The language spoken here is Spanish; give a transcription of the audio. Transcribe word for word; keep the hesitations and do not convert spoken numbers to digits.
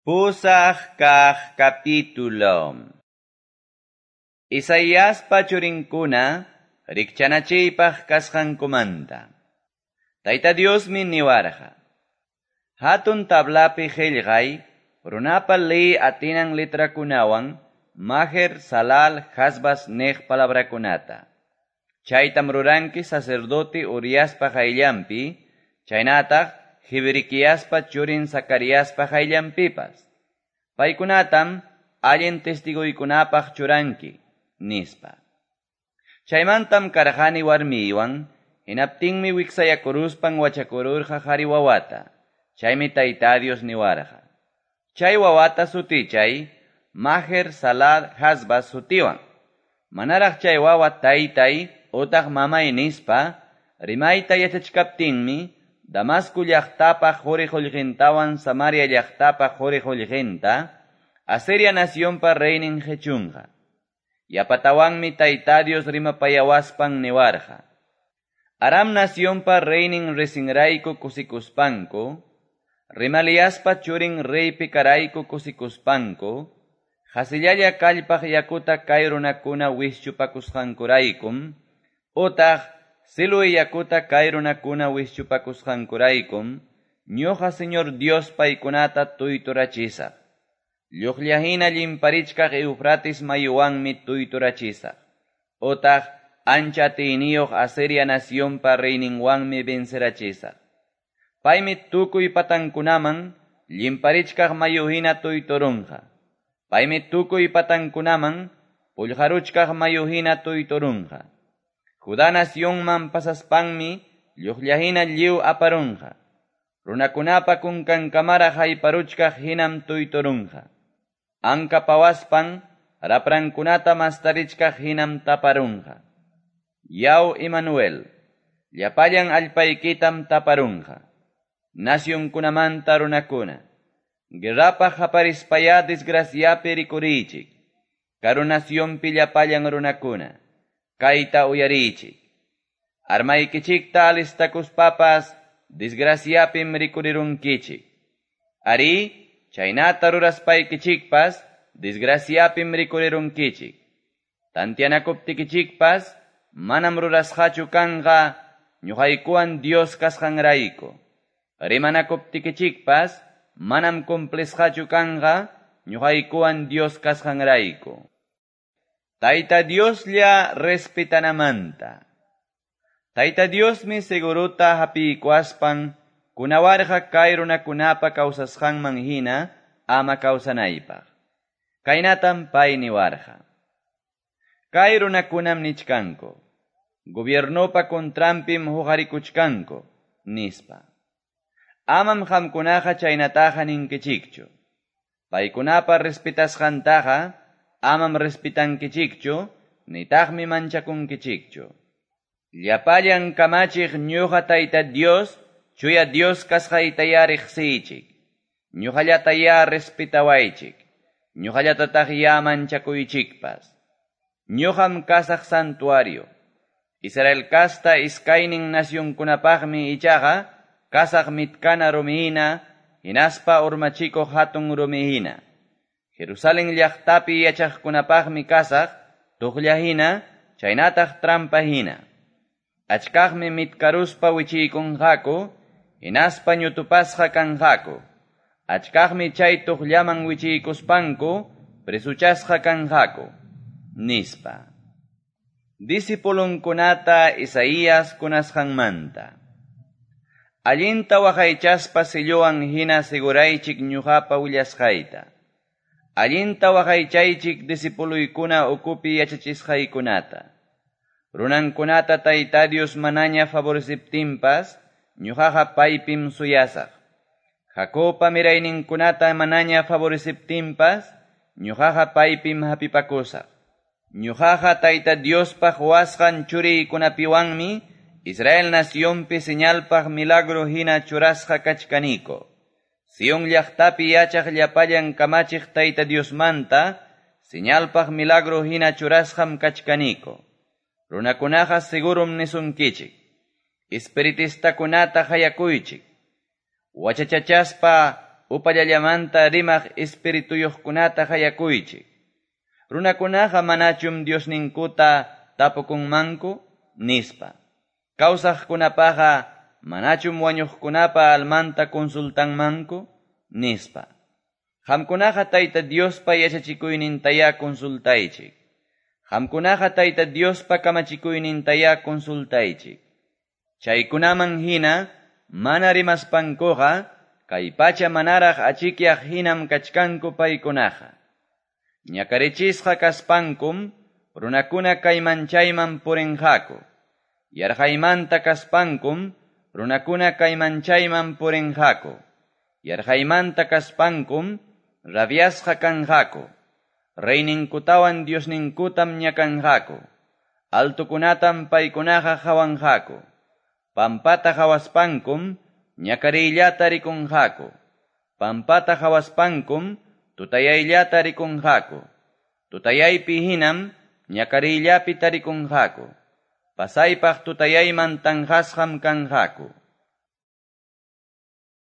Pusaq kaq capítulo. Isaías pachurinkuna rikchanachiypaq kasqankumanta. Tayta Diosmi niwarqa. Hatun tablapi qillqay, runapa li atinan litrakunawan, maher salal hasbas nej palabrakunata. Chaytam ruranki sacerdote Uriaspa qayllampi, chaynataq Hibirikiaspa churin Zacariaspa qayllampipas. Paykunatam allen testiguykunapaq churanki, nispa. Chaymantam karqani warmiywan, hinaptinmi wiksayakuruspan wachakururqa qhari wawata. Chaymi Tayta Dios niwarqa. Chay wawata sutichay, Maher Salal Hasbas sutiwan. Manaraq chay wawa taytay, utaq mamay nispa, rimayta yachachkaptinmi, Damasco llaqtapaq quriqullqintawan Samaria llaqtapaq quriqullqinta, Asiria nacionpa reinin qhechunqa. Yapatawanmi Tayta Dios rimapayawaspan niwarqa. Aram nacionpa reinin Resinrayku kusikuspanku, Rimaliaspa churin reypi karayku kusikuspanku, Hasillalla kallpaq yakuta kay runakuna wischupakusqankuraykum, utaq Siluy yakuta kay runakuna wischupakusqankuraykum, ñuqa Señor Dios paykunata tuyturachisaq. Lluqllahina llimparichkaq Eufrates mayuwanmi tuyturachisaq. Utaq ancha tiyniyuq Asiria nacionpa reyninwanmi vencerachisaq. Paymi tukuy patankunaman llimparichkaq mayuhina tuyturunqa. Paymi tukuy patankunaman pullharuchkaq mayuhina tuyturunqa. Judá nacionman pasaspanmi lluqllahina lliw aparunqa. Runakunapa kunkankamara hayparuchkaq hinam tuyturunqa. Anka pawaspan raprankunata mastarichkaq hinam taparunqa. Yaw Emmanuel, llapallan allpaykitam taparunqa. Nacionkunamanta runakuna, guerrapa haparispaya desgraciapi rikurichik. Karu nacionpi llapallan runakuna. Kaita uyarichik. Armaykichikta alistakuspapas, disgraciapim rikurirunkichik. Ari, chaynata ruraspaykichikpas, disgraciapim rikurirunkichik. Tantianakuptikichikpas, manam rurasqachu kanqa, ñuqaykuwan Dios kasqanrayku. Rimanakuptikichikpas, manam cumplesqachu kanqa, ñuqaykuwan Dios kasqanrayku. Tayta Dioslla respetanamanta. Tayta Diosmi seguruta hapiykuaspan kunawarqa kay runakunapa kawsasqanman hina ama kawsanaypaq. Kaynatam pay niwarqa. Kay runakunam nichkanku, gobiernopa kontrampim huqarikuchkanku, nispa. Amam qamkunaqa chaynataqa ninkichikchu. Paykunapa respetasqantaqa amam respetankichikchu, nitaqmi manchakunkichikchu. Llapallan kamachiq ñuqa Tayta Dios, chuya Dios kasqaytaya riqsiychik. Ñuqallataya respetawaychik. Ñuqallatataq ya manchakuychikpas. Ñuqam kasaq santuario. Israel kasta iskaynin nacionkunapaqmi ichaqa, kasaq mitkana rumihina, hinaspa urmachikuq hatun rumihina. Jerusalén llaqtapi yachaqkunapaqmi kasaq, tuqllahina, chaynataq trampahina. Achkaqmi mitkaruspa wichiykunqaku, hinaspa ñutupasqa kanqaku. Achkaqmi chay tuqllaman wichiykuspanku, presuchasqa kanqaku, nispa. Disipulunkunata Isaías kunasqanmanta. Allinta waqaychaspa silluwan hina seguraychik ñuqapa willasqayta. Allinta waqaychaychik disipuluykuna ukupi yachachisqaykunata. Runankunata Tayta Dios manaña favoreciptinpas, ñuqaqa paypim suyasaq. Jacopa mirayninkunata manaña favoreciptinpas, ñuqaqa paypim hapipakusaq. Ñuqaqa Tayta Diospaq wasqan churiykunapiwanmi, Israel nacionpi señalpaq milagro hina churasqa kachkaniko. Sion llaqtapi yachaq llapallan kamachiq Tayta Diosmanta, señalpaq milagro hina churasqam kachkaniko. Runakunaqa segurum nisunkichik. Espiritistakunata hayakuychik. Wachachachaspa upallallamanta rimaq espirituyuqkunata hayakuychik. Runakunaqa manachum Diosninkuta tapukunmanku nispa. Kawsaqkunapaqa manachum wañuqkunapa almanta consultanmanku nispa. Qamkunaqa Tayta Diospa yachachikuynintaya consultaychik. Qamkunaqa Tayta Diospa kamachikuynintaya consultaychik. Chaykunaman hina mana rimaspankuqa kay pacha manaraq achikyaq hinam kachkanku paykunaqa. Ñakarichisqa kaspankum runakuna kaymanchayman purinqaku. Yarhaymanta kaspankum runakuna kaymanchayman purinqaku. Yarhaymanta kaspankum rabiasqa kanqaku. Reyninkutawan Diosninkutam ñakanqaku. Altukunatam paykunaqa hawanqaku. Pampata hawaspankum ñakariyllata rikunqaku. Pampata hawaspankum tutayayllata rikunqaku. Tutayaypi hinam ñakariyllapi tarikunqaku. Pasaypaq tutayayman tanqasqam kanqaku.